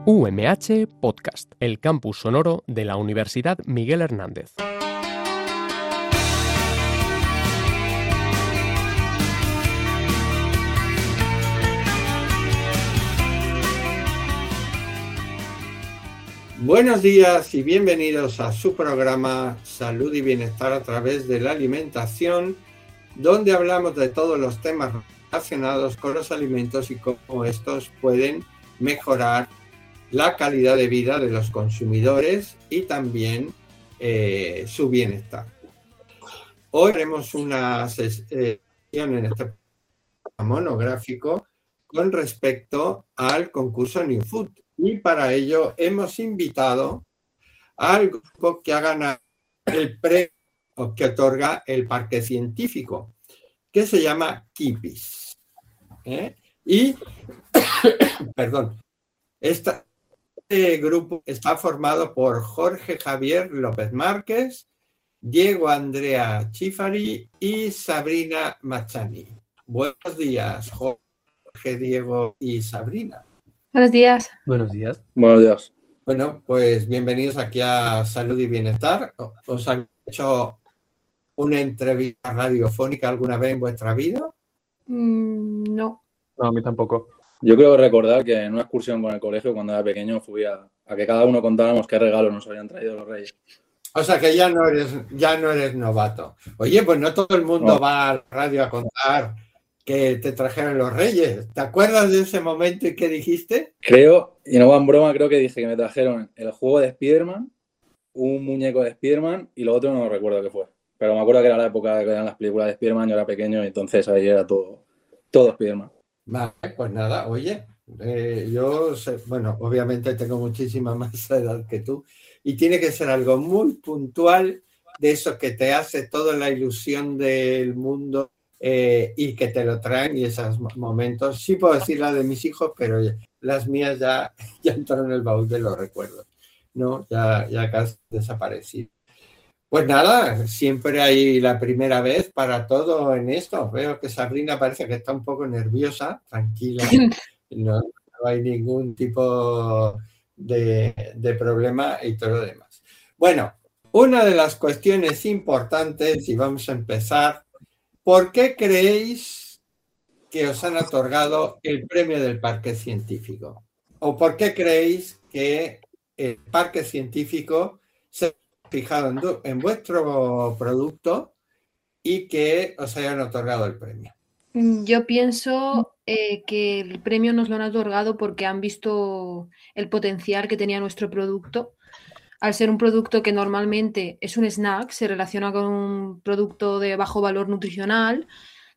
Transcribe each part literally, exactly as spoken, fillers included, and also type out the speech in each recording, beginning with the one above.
U M H Podcast, el campus sonoro de la Universidad Miguel Hernández. Buenos días y bienvenidos a su programa Salud y Bienestar a través de la alimentación, donde hablamos de todos los temas relacionados con los alimentos y cómo estos pueden mejorar la calidad de vida de los consumidores y también eh, su bienestar. Hoy haremos una sesión en este monográfico con respecto al concurso New Food. Y para ello hemos invitado al grupo que ha ganado el premio que otorga el Parque Científico, que se llama Kipis. ¿Eh? Y, perdón, esta, este grupo está formado por Jorge Javier López Márquez, Diego Andrea Chifari y Sabrina Machani. Buenos días, Jorge, Diego y Sabrina. Buenos días. Buenos días. Buenos días. Bueno, pues bienvenidos aquí a Salud y Bienestar. ¿Os han hecho una entrevista radiofónica alguna vez en vuestra vida? Mm, no. No, a mí tampoco. Yo creo recordar que en una excursión con el colegio cuando era pequeño fui a, a que cada uno contáramos qué regalos nos habían traído los reyes. O sea que ya no eres, ya no eres novato. Oye, pues no todo el mundo No. va a la radio a contar que te trajeron los reyes. ¿Te acuerdas de ese momento y qué dijiste? Creo, y no va en broma, creo que dije que me trajeron el juego de Spider-Man, un muñeco de Spider-Man y lo otro no recuerdo qué fue. Pero me acuerdo que era la época que eran las películas de Spider-Man, yo era pequeño y entonces ahí era todo, todo Spider-Man. Vale, pues nada, oye, eh, yo sé, bueno, obviamente tengo muchísima más edad que tú y tiene que ser algo muy puntual de eso que te hace toda la ilusión del mundo eh, y que te lo traen y esos momentos. Sí puedo decir la de mis hijos, pero las mías ya, ya entraron en el baúl de los recuerdos, ¿no? Ya, ya casi desaparecido. Pues nada, siempre hay la primera vez para todo en esto. Veo que Sabrina parece que está un poco nerviosa, tranquila, no, no hay ningún tipo de, de problema y todo lo demás. Bueno, una de las cuestiones importantes, y vamos a empezar, ¿por qué creéis que os han otorgado el premio del Parque Científico? ¿O por qué creéis que el Parque Científico se fijado en, en vuestro producto y que os hayan otorgado el premio? Yo pienso eh, que el premio nos lo han otorgado porque han visto el potencial que tenía nuestro producto. Al ser un producto que normalmente es un snack, se relaciona con un producto de bajo valor nutricional,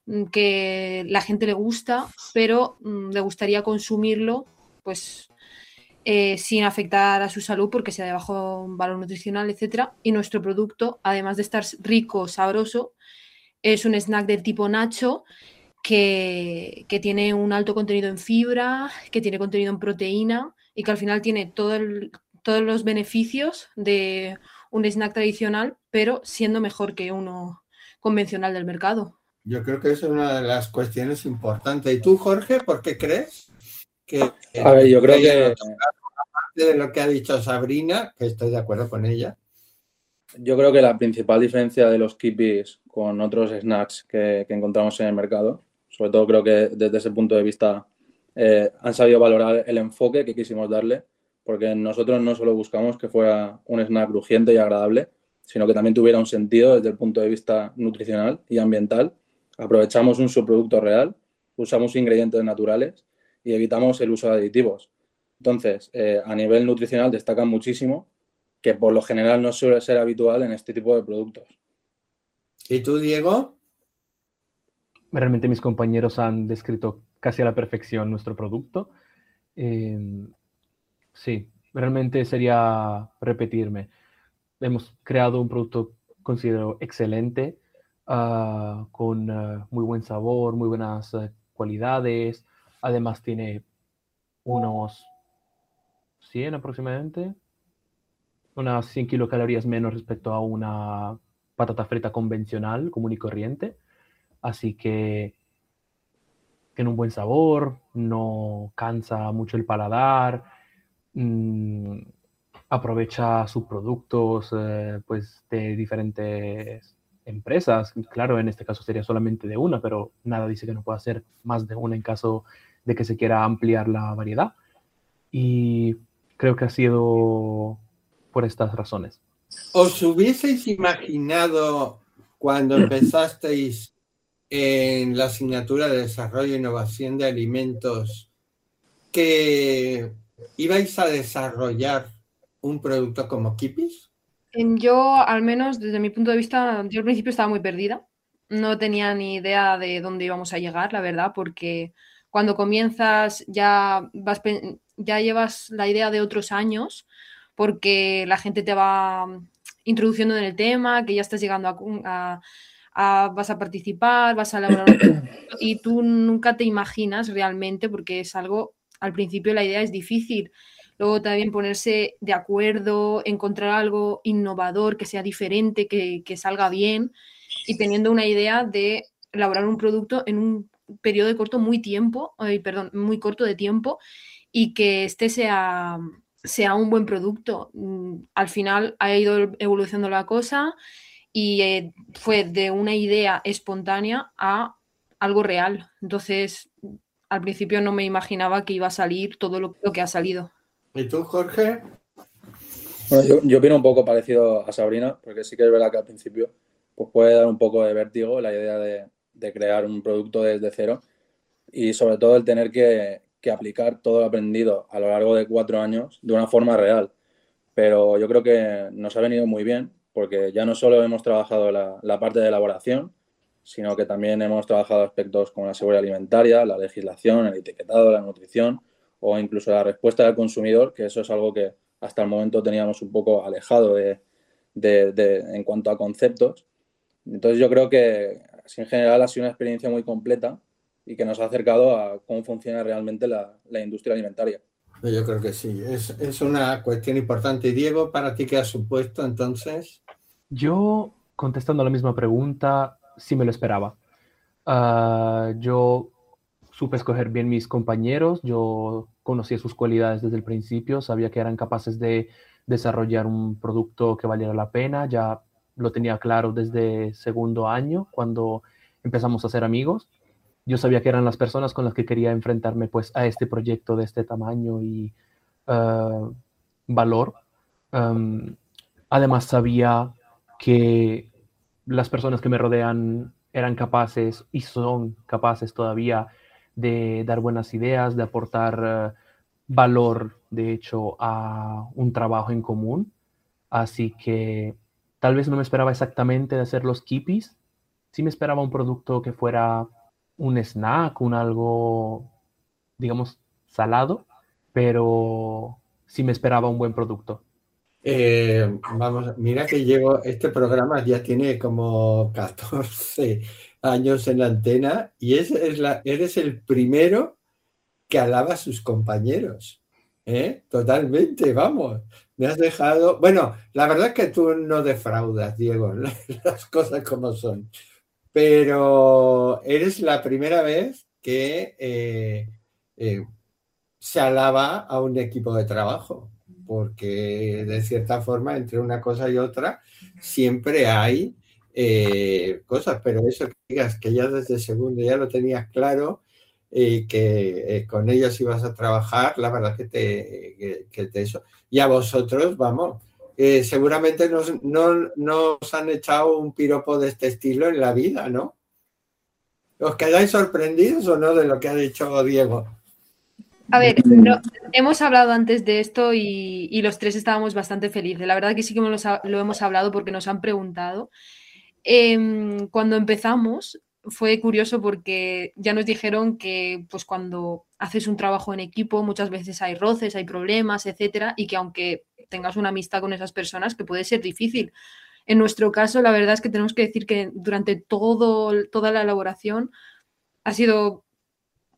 que la gente le gusta, pero mm, le gustaría consumirlo pues Eh, sin afectar a su salud porque sea de bajo valor nutricional, etcétera. Y nuestro producto, además de estar rico, sabroso, es un snack del tipo nacho que, que tiene un alto contenido en fibra, que tiene contenido en proteína y que al final tiene todo el, todos los beneficios de un snack tradicional, pero siendo mejor que uno convencional del mercado. Yo creo que esa es una de las cuestiones importantes. ¿Y tú, Jorge, por qué crees? Que, A ver, yo creo que... Aparte de lo que ha dicho Sabrina, que estoy de acuerdo con ella. Yo creo que la principal diferencia de los Kipis con otros snacks que, que encontramos en el mercado, sobre todo creo que desde ese punto de vista eh, han sabido valorar el enfoque que quisimos darle, porque nosotros no solo buscamos que fuera un snack crujiente y agradable, sino que también tuviera un sentido desde el punto de vista nutricional y ambiental. Aprovechamos un subproducto real, usamos ingredientes naturales y evitamos el uso de aditivos. Entonces, eh, a nivel nutricional destacan muchísimo, que por lo general no suele ser habitual en este tipo de productos. ¿Y tú, Diego? Realmente mis compañeros han descrito casi a la perfección nuestro producto. Eh, sí, realmente sería repetirme. Hemos creado un producto, considero, excelente, uh, con uh, muy buen sabor, muy buenas uh, cualidades. Además tiene unos cien aproximadamente, unas cien kilocalorías menos respecto a una patata frita convencional, común y corriente. Así que tiene un buen sabor, no cansa mucho el paladar mmm, aprovecha sus productos eh, pues de diferentes empresas. Claro, en este caso sería solamente de una, pero nada dice que no pueda ser más de una en caso de que se quiera ampliar la variedad. Y creo que ha sido por estas razones. ¿Os hubieseis imaginado cuando empezasteis en la asignatura de Desarrollo e Innovación de Alimentos que ibais a desarrollar un producto como Kipis? Yo, al menos desde mi punto de vista, yo al principio estaba muy perdida. No tenía ni idea de dónde íbamos a llegar, la verdad, porque cuando comienzas ya, vas, ya llevas la idea de otros años, porque la gente te va introduciendo en el tema, que ya estás llegando a, a, a vas a participar, vas a elaborar un y tú nunca te imaginas realmente, porque es algo, al principio la idea es difícil. Luego también ponerse de acuerdo, encontrar algo innovador, que sea diferente, que, que salga bien y teniendo una idea de elaborar un producto en un periodo de corto muy tiempo, eh, perdón, muy corto de tiempo y que este sea, sea un buen producto. Al final ha ido evolucionando la cosa y eh, fue de una idea espontánea a algo real. Entonces, al principio no me imaginaba que iba a salir todo lo, lo que ha salido. ¿Y tú, Jorge? Bueno, yo, yo opino un poco parecido a Sabrina, porque sí que es verdad que al principio pues puede dar un poco de vértigo la idea de, de crear un producto desde cero y sobre todo el tener que, que aplicar todo lo aprendido a lo largo de cuatro años de una forma real. Pero yo creo que nos ha venido muy bien porque ya no solo hemos trabajado la, la parte de elaboración, sino que también hemos trabajado aspectos como la seguridad alimentaria, la legislación, el etiquetado, la nutrición o incluso la respuesta del consumidor, que eso es algo que hasta el momento teníamos un poco alejado de, de, de, en cuanto a conceptos. Entonces yo creo que en general ha sido una experiencia muy completa y que nos ha acercado a cómo funciona realmente la, la industria alimentaria. Yo creo que sí, es, es una cuestión importante. Y Diego, ¿para ti qué ha supuesto entonces? Yo, contestando a la misma pregunta, sí me lo esperaba. Uh, yo supe escoger bien mis compañeros, yo conocía sus cualidades desde el principio, sabía que eran capaces de desarrollar un producto que valiera la pena, ya lo tenía claro desde segundo año, cuando empezamos a ser amigos. Yo sabía que eran las personas con las que quería enfrentarme pues, a este proyecto de este tamaño y uh, valor. Um, además, sabía que las personas que me rodean eran capaces y son capaces todavía de dar buenas ideas, de aportar uh, valor, de hecho, a un trabajo en común. Así que tal vez no me esperaba exactamente de hacer los Kipis. Sí me esperaba un producto que fuera un snack, un algo, digamos, salado, pero sí me esperaba un buen producto. Eh, vamos, mira que llevo, este programa ya tiene como catorce años en la antena y es, es la, eres el primero que alaba a sus compañeros. ¿Eh? Totalmente, vamos. Me has dejado... Bueno, la verdad es que tú no defraudas, Diego, las cosas como son. Pero eres la primera vez que eh, eh, se alaba a un equipo de trabajo, porque de cierta forma entre una cosa y otra siempre hay eh, cosas, pero eso que digas que ya desde segundo ya lo tenías claro y que eh, con ellos ibas a trabajar, la verdad que te, que, que te eso. Y a vosotros, vamos, eh, seguramente nos, no, no os han echado un piropo de este estilo en la vida, ¿no? ¿Os quedáis sorprendidos o no de lo que ha dicho Diego? A ver, no, hemos hablado antes de esto y, y los tres estábamos bastante felices. La verdad que sí que lo, lo hemos hablado porque nos han preguntado. Eh, cuando empezamos fue curioso porque ya nos dijeron que pues cuando haces un trabajo en equipo muchas veces hay roces, hay problemas, etcétera, y que aunque tengas una amistad con esas personas que puede ser difícil. En nuestro caso, la verdad es que tenemos que decir que durante todo, toda la elaboración ha sido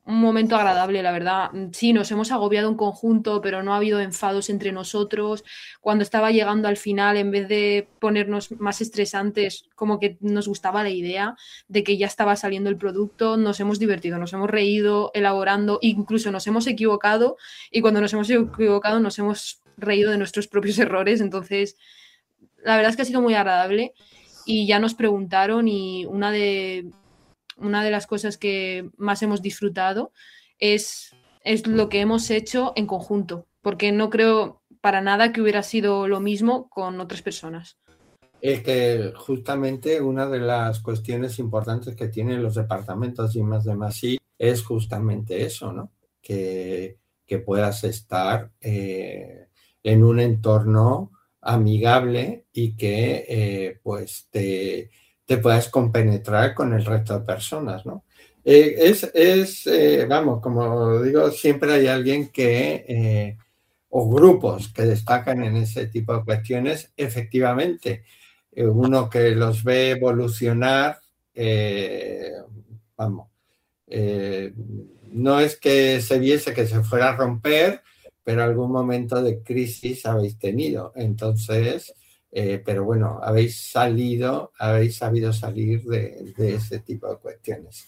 un momento agradable, la verdad. Sí, nos hemos agobiado en conjunto, pero no ha habido enfados entre nosotros. Cuando estaba llegando al final, en vez de ponernos más estresantes, como que nos gustaba la idea de que ya estaba saliendo el producto, nos hemos divertido, nos hemos reído elaborando, incluso nos hemos equivocado, y cuando nos hemos equivocado nos hemos reído de nuestros propios errores. Entonces, la verdad es que ha sido muy agradable y ya nos preguntaron y una de... una de las cosas que más hemos disfrutado es, es lo que hemos hecho en conjunto, porque no creo para nada que hubiera sido lo mismo con otras personas. Es que justamente una de las cuestiones importantes que tienen los departamentos I más D más I es justamente eso, ¿no? Que, que puedas estar eh, en un entorno amigable y que eh, pues te... te puedas compenetrar con el resto de personas, ¿no? Eh, es, es eh, vamos, como digo, siempre hay alguien que, eh, o grupos que destacan en ese tipo de cuestiones, efectivamente. Eh, uno que los ve evolucionar, eh, vamos, eh, no es que se viese que se fuera a romper, pero algún momento de crisis habéis tenido. Entonces... Eh, pero bueno, habéis salido, habéis sabido salir de, de ese tipo de cuestiones.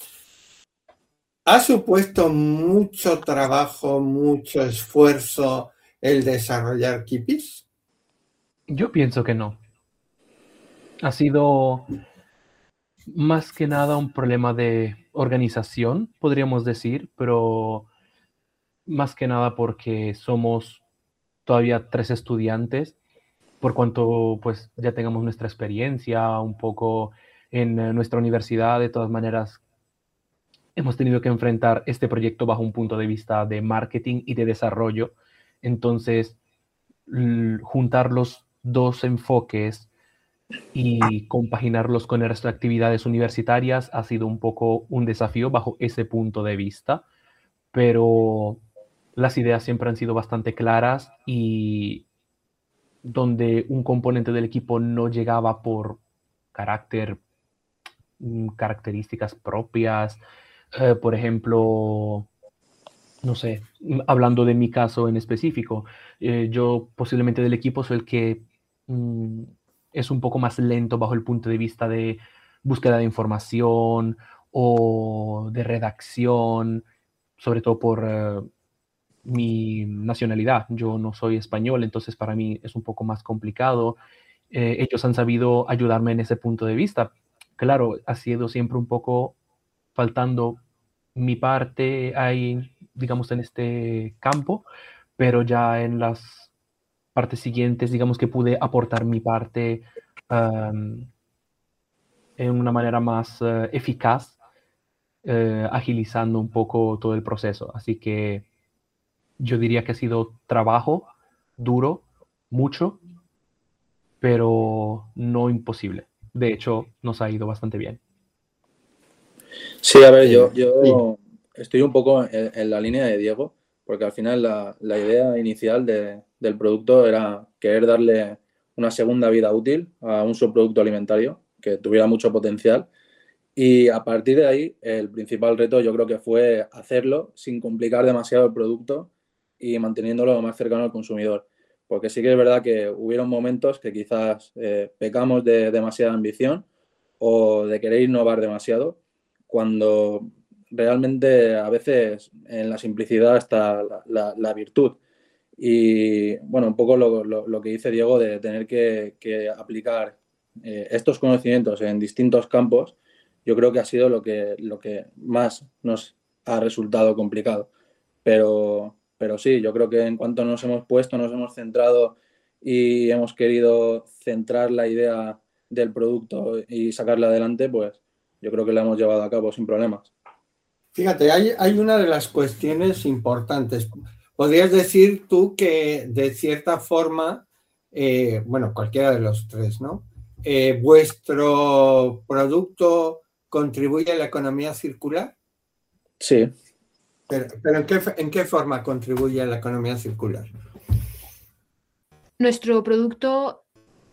¿Ha supuesto mucho trabajo, mucho esfuerzo el desarrollar Keepies? Yo pienso que no. Ha sido más que nada un problema de organización, podríamos decir, pero más que nada porque somos todavía tres estudiantes, por cuanto pues ya tengamos nuestra experiencia un poco en eh, nuestra universidad. De todas maneras, hemos tenido que enfrentar este proyecto bajo un punto de vista de marketing y de desarrollo. Entonces, juntar los dos enfoques y compaginarlos con el resto de actividades universitarias ha sido un poco un desafío bajo ese punto de vista, pero las ideas siempre han sido bastante claras, y donde un componente del equipo no llegaba por carácter, características propias, eh, por ejemplo, no sé, hablando de mi caso en específico, eh, yo posiblemente del equipo soy el que mm, es un poco más lento bajo el punto de vista de búsqueda de información o de redacción, sobre todo por eh, mi nacionalidad. Yo no soy español, entonces para mí es un poco más complicado. Eh, ellos han sabido ayudarme en ese punto de vista. Claro, ha sido siempre un poco faltando mi parte ahí, digamos, en este campo, pero ya en las partes siguientes, digamos que pude aportar mi parte um, en una manera más uh, eficaz, uh, agilizando un poco todo el proceso. Así que yo diría que ha sido trabajo duro, mucho, pero no imposible. De hecho, nos ha ido bastante bien. Sí, a ver, yo, yo estoy un poco en, en la línea de Diego, porque al final la, la idea inicial de, del producto era querer darle una segunda vida útil a un subproducto alimentario que tuviera mucho potencial, y a partir de ahí el principal reto yo creo que fue hacerlo sin complicar demasiado el producto y manteniéndolo lo más cercano al consumidor, porque sí que es verdad que hubieron momentos que quizás eh, pecamos de demasiada ambición o de querer innovar demasiado, cuando realmente a veces en la simplicidad está la, la, la virtud. Y bueno, un poco lo, lo, lo que dice Diego de tener que, que aplicar eh, estos conocimientos en distintos campos, yo creo que ha sido lo que, lo que más nos ha resultado complicado. Pero, pero sí, yo creo que en cuanto nos hemos puesto, nos hemos centrado y hemos querido centrar la idea del producto y sacarla adelante, pues yo creo que la hemos llevado a cabo sin problemas. Fíjate, hay, hay una de las cuestiones importantes. Podrías decir tú que de cierta forma, eh, bueno, cualquiera de los tres, ¿no? Eh, ¿Vuestro producto contribuye a la economía circular? Sí. Pero, pero ¿en, qué, ¿en qué forma contribuye a la economía circular? Nuestro producto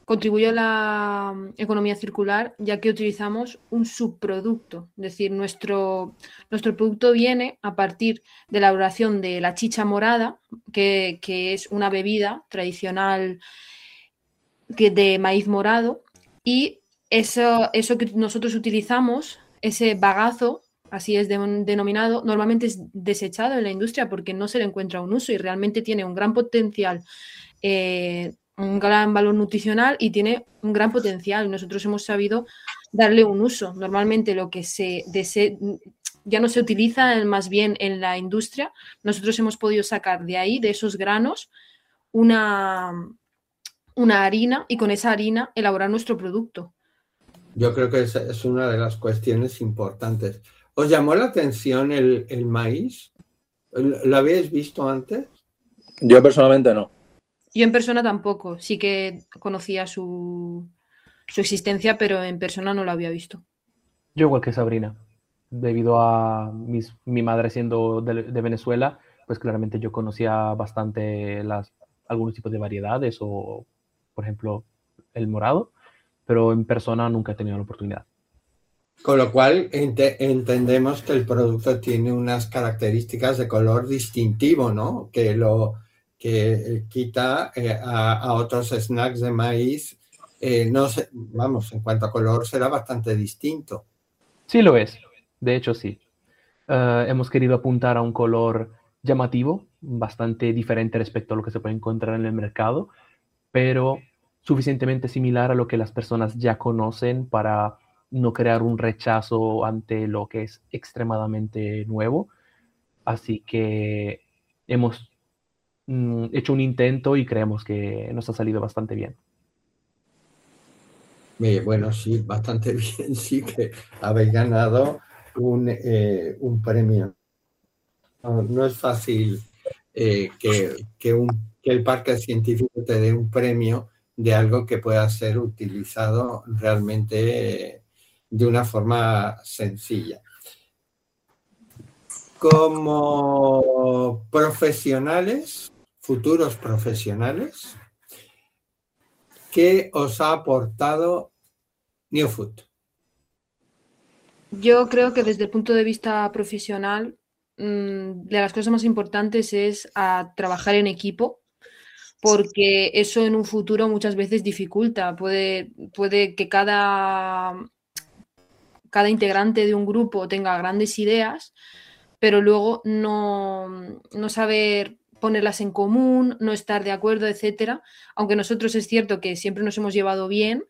contribuye a la economía circular, ya que utilizamos un subproducto. Es decir, nuestro, nuestro producto viene a partir de la elaboración de la chicha morada, que, que es una bebida tradicional que, de maíz morado, y eso, eso que nosotros utilizamos, ese bagazo, así es de, denominado, normalmente es desechado en la industria porque no se le encuentra un uso y realmente tiene un gran potencial, eh, un gran valor nutricional y tiene un gran potencial. Nosotros hemos sabido darle un uso. Normalmente lo que se dese, ya no se utiliza más bien en la industria. Nosotros hemos podido sacar de ahí, de esos granos, una, una harina y con esa harina elaborar nuestro producto. Yo creo que esa es una de las cuestiones importantes. ¿Os llamó la atención el, el maíz? ¿Lo habéis visto antes? Yo personalmente no. Yo en persona tampoco. Sí que conocía su, su existencia, pero en persona no lo había visto. Yo igual que Sabrina. Debido a mis, mi madre siendo de, de Venezuela, pues claramente yo conocía bastante las, algunos tipos de variedades o, por ejemplo, el morado, pero en persona nunca he tenido la oportunidad. Con lo cual ent- entendemos que el producto tiene unas características de color distintivo, ¿no? Que lo que quita eh, a, a otros snacks de maíz. Eh, no sé, vamos, en cuanto a color será bastante distinto. Sí lo es, de hecho sí. Uh, hemos querido apuntar a un color llamativo, bastante diferente respecto a lo que se puede encontrar en el mercado, pero suficientemente similar a lo que las personas ya conocen para no crear un rechazo ante lo que es extremadamente nuevo. Así que hemos mm, hecho un intento y creemos que nos ha salido bastante bien. Eh, bueno, sí, bastante bien, sí que habéis ganado un, eh, un premio. No, no es fácil eh, que, que, un, que el parque científico te dé un premio de algo que pueda ser utilizado realmente eh, de una forma sencilla. Como profesionales, futuros profesionales, ¿qué os ha aportado New Food? Yo creo que desde el punto de vista profesional, de las cosas más importantes es a trabajar en equipo, porque eso en un futuro muchas veces dificulta. Puede, puede que cada, cada integrante de un grupo tenga grandes ideas, pero luego no, no saber ponerlas en común, no estar de acuerdo, etcétera. Aunque nosotros es cierto que siempre nos hemos llevado bien,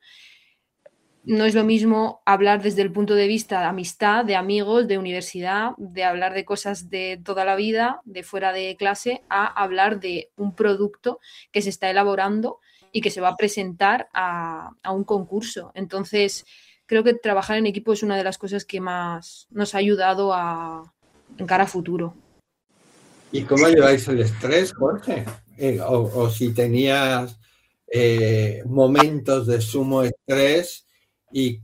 no es lo mismo hablar desde el punto de vista de amistad, de amigos, de universidad, de hablar de cosas de toda la vida, de fuera de clase, a hablar de un producto que se está elaborando y que se va a presentar a, a un concurso. Entonces, creo que trabajar en equipo es una de las cosas que más nos ha ayudado a, en cara a futuro. ¿Y cómo lleváis el estrés, Jorge? Eh, o, o si tenías eh, momentos de sumo estrés y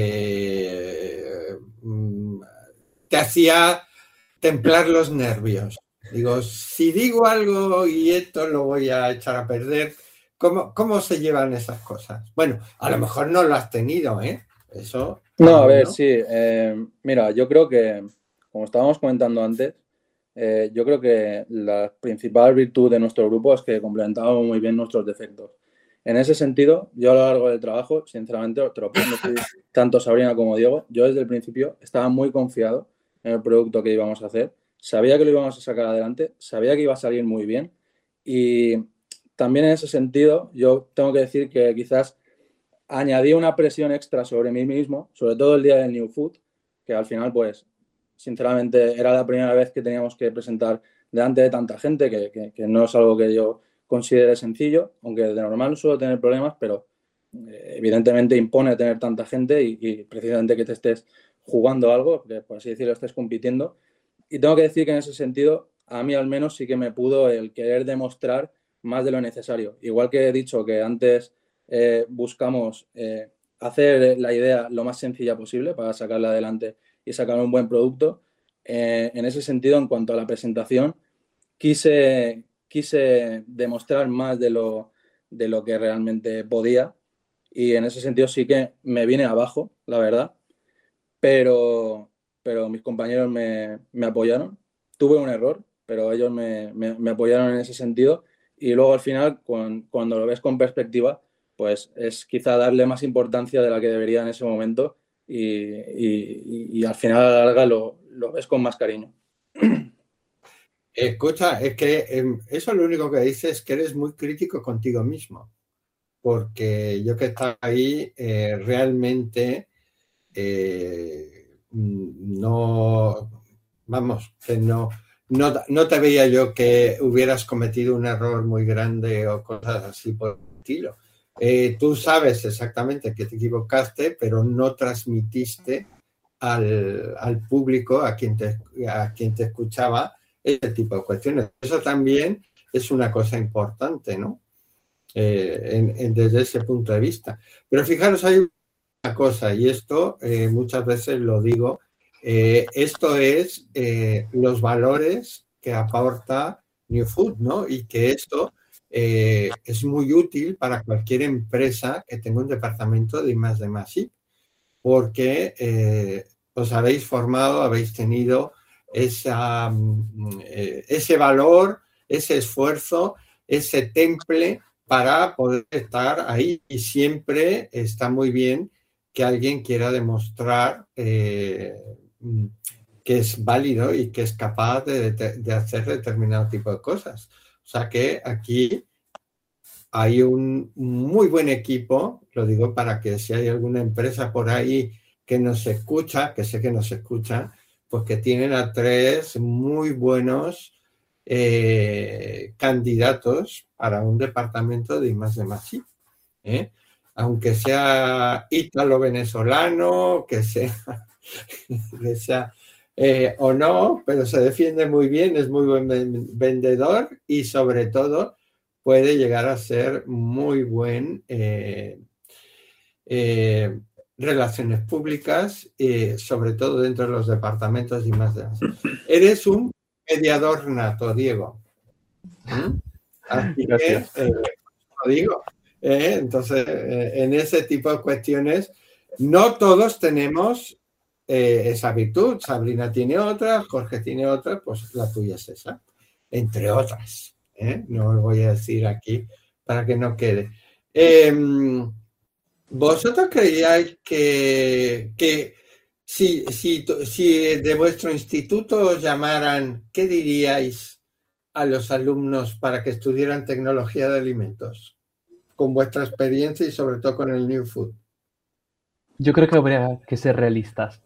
que mm, te hacía templar los nervios. Digo, si digo algo y esto lo voy a echar a perder, ¿cómo, cómo se llevan esas cosas? Bueno, a lo mejor no lo has tenido, ¿eh? Eso. No, a ver, ¿no? sí. Eh, mira, yo creo que, como estábamos comentando antes, eh, yo creo que la principal virtud de nuestro grupo es que complementamos muy bien nuestros defectos. En ese sentido, yo a lo largo del trabajo, sinceramente, te lo puedo decir tanto Sabrina como Diego, yo desde el principio estaba muy confiado en el producto que íbamos a hacer, sabía que lo íbamos a sacar adelante, sabía que iba a salir muy bien y también en ese sentido yo tengo que decir que quizás añadí una presión extra sobre mí mismo, sobre todo el día del New Food, que al final, pues, sinceramente era la primera vez que teníamos que presentar delante de tanta gente, que, que, que no es algo que yo considere sencillo, aunque de normal no suelo tener problemas, pero eh, evidentemente impone tener tanta gente y, y precisamente que te estés jugando algo, que por así decirlo, estés compitiendo. Y tengo que decir que en ese sentido, a mí al menos sí que me pudo el querer demostrar más de lo necesario. Igual que he dicho que antes eh, buscamos eh, hacer la idea lo más sencilla posible para sacarla adelante y sacar un buen producto, eh, en ese sentido, en cuanto a la presentación, quise... quise demostrar más de lo, de lo que realmente podía y en ese sentido sí que me vine abajo, la verdad, pero, pero mis compañeros me, me apoyaron. Tuve un error, pero ellos me, me, me apoyaron en ese sentido y luego al final, cuando, cuando lo ves con perspectiva, pues es quizá darle más importancia de la que debería en ese momento y, y, y al final a la larga lo, lo ves con más cariño. Escucha, es que eh, eso lo único que dice es que eres muy crítico contigo mismo, porque yo que estaba ahí eh, realmente eh, no, vamos, que no, no, no te veía yo que hubieras cometido un error muy grande o cosas así por el estilo. Eh, tú sabes exactamente que te equivocaste, pero no transmitiste al, al público, a quien, te, a quien te escuchaba, ese tipo de cuestiones. Eso también es una cosa importante, ¿no? Eh, en, en, desde ese punto de vista. Pero fijaros, hay una cosa, y esto eh, muchas veces lo digo, eh, esto es eh, los valores que aporta New Food, ¿no? Y que esto eh, es muy útil para cualquier empresa que tenga un departamento de I más D más I, porque eh, os habéis formado, habéis tenido esa, eh, ese valor, ese esfuerzo, ese temple para poder estar ahí. Y siempre está muy bien que alguien quiera demostrar eh, que es válido y que es capaz de, de, de hacer determinado tipo de cosas. O sea que aquí hay un muy buen equipo, lo digo para que si hay alguna empresa por ahí que nos escucha, que sé que nos escucha, pues que tienen a tres muy buenos eh, candidatos para un departamento de I más D más I. ¿eh? Aunque sea ítalo-venezolano, que sea, que sea eh, o no, pero se defiende muy bien, es muy buen vendedor y sobre todo puede llegar a ser muy buen eh, eh, relaciones públicas, eh, sobre todo dentro de los departamentos y más demás. Eres un mediador nato, Diego. ¿Mm? Así Gracias. que, eh, lo digo. Eh, entonces, eh, en ese tipo de cuestiones, no todos tenemos eh, esa virtud. Sabrina tiene otra, Jorge tiene otra, pues la tuya es esa, entre otras. ¿eh? No lo voy a decir aquí para que no quede. Eh, ¿Vosotros creíais que, que si, si, si de vuestro instituto os llamaran, ¿qué diríais a los alumnos para que estudiaran tecnología de alimentos? Con vuestra experiencia y sobre todo con el New Food. Yo creo que habría que ser realistas.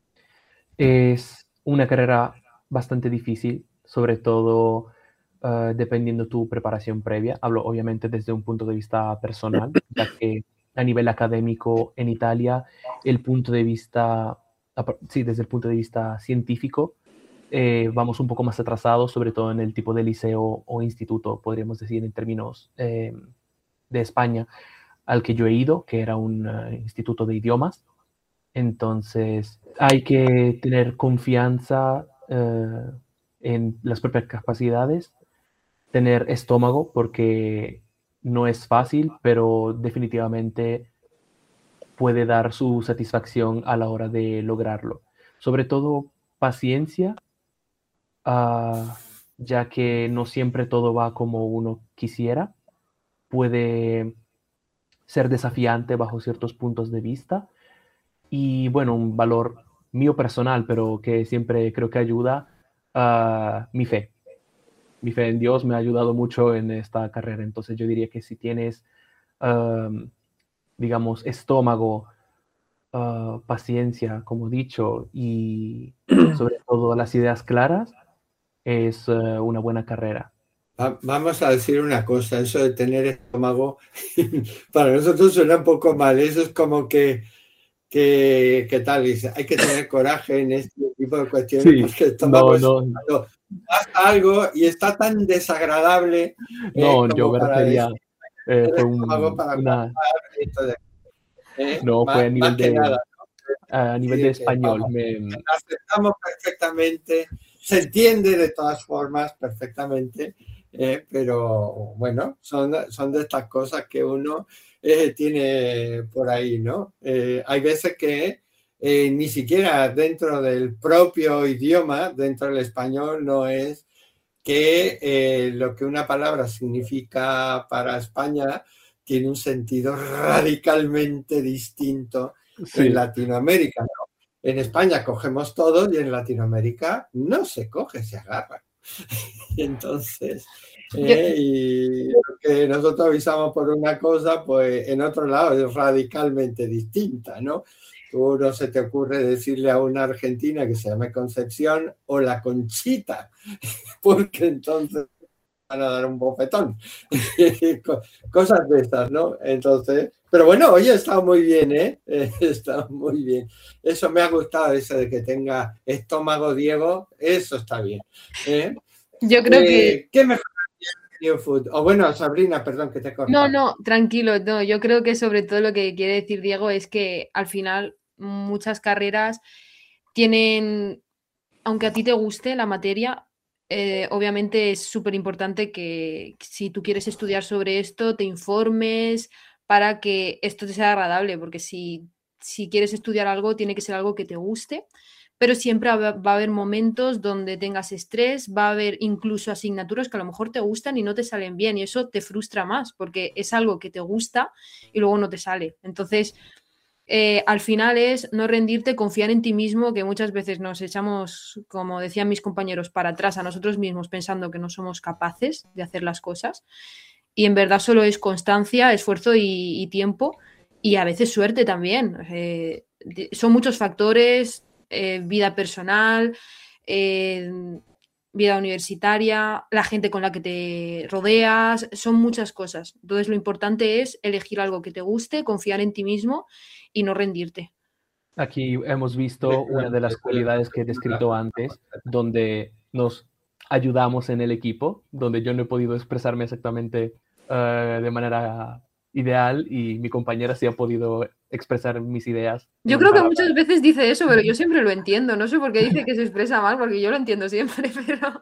Es una carrera bastante difícil, sobre todo uh, dependiendo tu preparación previa. Hablo obviamente desde un punto de vista personal, ya que a nivel académico en Italia, el punto de vista, sí, desde el punto de vista científico, eh, vamos un poco más atrasados, sobre todo en el tipo de liceo o instituto, podríamos decir en términos eh, de España, al que yo he ido, que era un uh, instituto de idiomas. Entonces, hay que tener confianza uh, en las propias capacidades, tener estómago, porque no es fácil, pero definitivamente puede dar su satisfacción a la hora de lograrlo. Sobre todo, paciencia, uh, ya que no siempre todo va como uno quisiera. Puede ser desafiante bajo ciertos puntos de vista. Y bueno, un valor mío personal, pero que siempre creo que ayuda, uh, mi fe. Mi fe en Dios me ha ayudado mucho en esta carrera. Entonces yo diría que si tienes, um, digamos, estómago, uh, paciencia, como he dicho, y sobre todo las ideas claras, es uh, una buena carrera. Vamos a decir una cosa, eso de tener estómago, para nosotros suena un poco mal. Eso es como que, que, que tal, dice, hay que tener coraje en este tipo de cuestiones, sí, porque el estómago no, no. es pasa algo y está tan desagradable. No, eh, yo me refería, eh, fue un, para una... esto de, eh, no, más, fue a nivel de, nada, ¿no? a nivel sí, de español. Vamos, me... aceptamos perfectamente, se entiende de todas formas perfectamente, Eh, pero bueno, son, son de estas cosas que uno eh, tiene por ahí, ¿no? Eh, hay veces que eh, ni siquiera dentro del propio idioma, dentro del español, no es que eh, lo que una palabra significa para España tiene un sentido radicalmente distinto Sí. en Latinoamérica, ¿no? En España cogemos todo y en Latinoamérica no se coge, se agarra. Entonces, eh, y lo que nosotros avisamos por una cosa, pues en otro lado es radicalmente distinta, ¿no? Tú no se te ocurre decirle a una argentina que se llame Concepción o la Conchita, porque entonces van a dar un bofetón. Cosas de estas, ¿no? Entonces, pero bueno, oye, está muy bien, ¿eh? Está muy bien. Eso me ha gustado, eso de que tenga estómago Diego, eso está bien. ¿eh? Yo creo eh, que... ¿Qué mejor que New Food? O bueno, Sabrina, perdón que te he cortado. No, no, tranquilo, no. Yo creo que sobre todo lo que quiere decir Diego es que al final muchas carreras tienen, aunque a ti te guste la materia, eh, obviamente es súper importante que si tú quieres estudiar sobre esto, te informes para que esto te sea agradable, porque si, si quieres estudiar algo, tiene que ser algo que te guste, pero siempre va va a haber momentos donde tengas estrés, va a haber incluso asignaturas que a lo mejor te gustan y no te salen bien, y eso te frustra más, porque es algo que te gusta y luego no te sale. Entonces, eh, al final es no rendirte, confiar en ti mismo, que muchas veces nos echamos, como decían mis compañeros, para atrás a nosotros mismos pensando que no somos capaces de hacer las cosas, y en verdad solo es constancia, esfuerzo y, y tiempo, y a veces suerte también. Eh, son muchos factores, eh, vida personal, eh, vida universitaria, la gente con la que te rodeas, son muchas cosas. Entonces lo importante es elegir algo que te guste, confiar en ti mismo y no rendirte. Aquí hemos visto una de las cualidades que he descrito antes, donde nos ayudamos en el equipo, donde yo no he podido expresarme exactamente uh, de manera ideal y mi compañera sí ha podido expresar mis ideas. Yo creo que muchas veces dice eso, pero yo siempre lo entiendo. No sé por qué dice que se expresa mal, porque yo lo entiendo siempre, pero...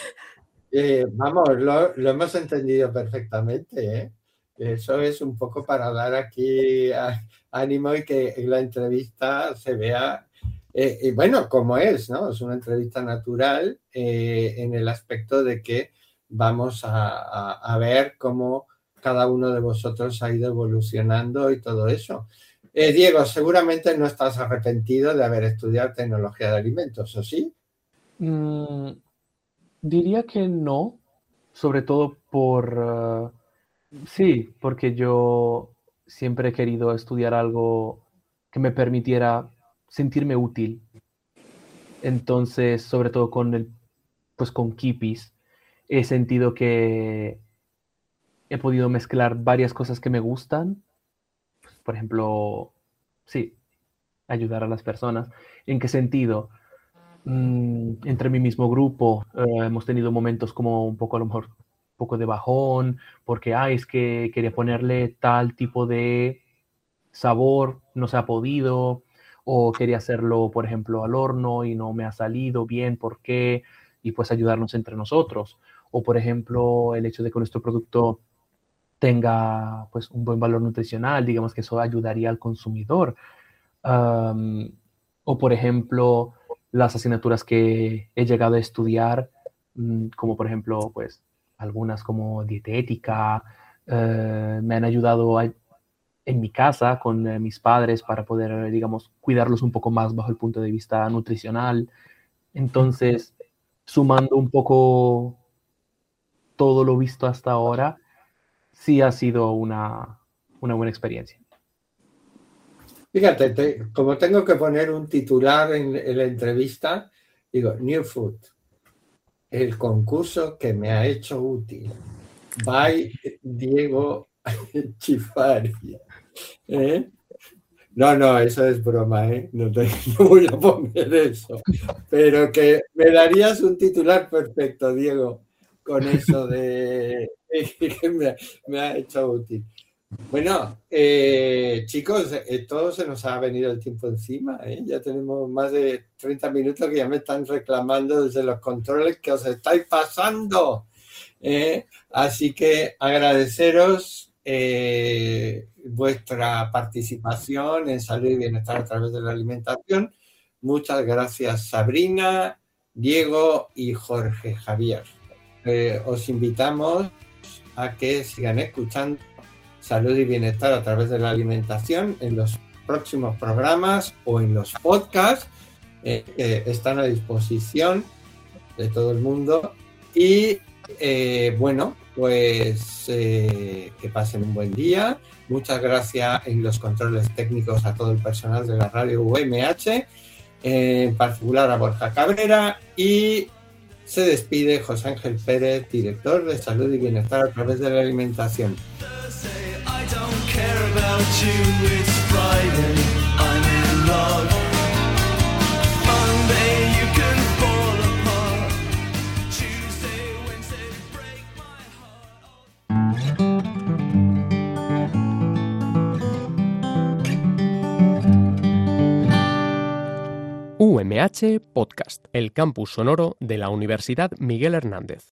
Eh, vamos, lo, lo hemos entendido perfectamente, ¿eh? Eso es un poco para dar aquí ánimo y que en la entrevista se vea, eh, y bueno, como es, ¿no? Es una entrevista natural eh, en el aspecto de que vamos a, a, a ver cómo cada uno de vosotros ha ido evolucionando y todo eso. Eh, Diego, seguramente no estás arrepentido de haber estudiado tecnología de alimentos, ¿o sí? Mm, diría que no, sobre todo por... Uh, sí, porque yo siempre he querido estudiar algo que me permitiera sentirme útil. Entonces, sobre todo con el, pues con Kipis, he sentido que he podido mezclar varias cosas que me gustan. Por ejemplo, sí, ayudar a las personas. ¿En qué sentido? Mm, entre mi mismo grupo eh, hemos tenido momentos como un poco, a lo mejor, un poco de bajón, porque, ay, es que quería ponerle tal tipo de sabor, no se ha podido, o quería hacerlo, por ejemplo, al horno y no me ha salido bien, ¿por qué? Y pues ayudarnos entre nosotros. O, por ejemplo, el hecho de que nuestro producto tenga pues un buen valor nutricional, digamos que eso ayudaría al consumidor. Um, o, por ejemplo, las asignaturas que he llegado a estudiar, como por ejemplo, pues algunas como dietética, uh, me han ayudado a, en mi casa con eh, mis padres para poder, digamos, cuidarlos un poco más bajo el punto de vista nutricional. Entonces, sumando un poco todo lo visto hasta ahora, sí ha sido una, una buena experiencia. Fíjate, te, como tengo que poner un titular en, en la entrevista, digo, New Food, el concurso que me ha hecho útil. By Diego Chifari. ¿Eh? No, no, eso es broma, ¿eh? No, te, no voy a poner eso. Pero que me darías un titular perfecto, Diego, con eso de que me, me ha hecho útil. Bueno, eh, chicos, esto se nos ha venido el tiempo encima, ¿eh? Ya tenemos más de treinta minutos que ya me están reclamando desde los controles que os estáis pasando. Eh, así que agradeceros eh, vuestra participación en Salud y Bienestar a través de la alimentación. Muchas gracias, Sabrina, Diego y Jorge Javier. Eh, os invitamos a que sigan escuchando Salud y Bienestar a través de la alimentación en los próximos programas o en los podcasts eh, que están a disposición de todo el mundo. Y eh, bueno, pues eh, que pasen un buen día. Muchas gracias en los controles técnicos a todo el personal de la radio U M H, en particular a Borja Cabrera, y se despide José Ángel Pérez, director de Salud y Bienestar a través de la alimentación. U M H Podcast, el campus sonoro de la Universidad Miguel Hernández.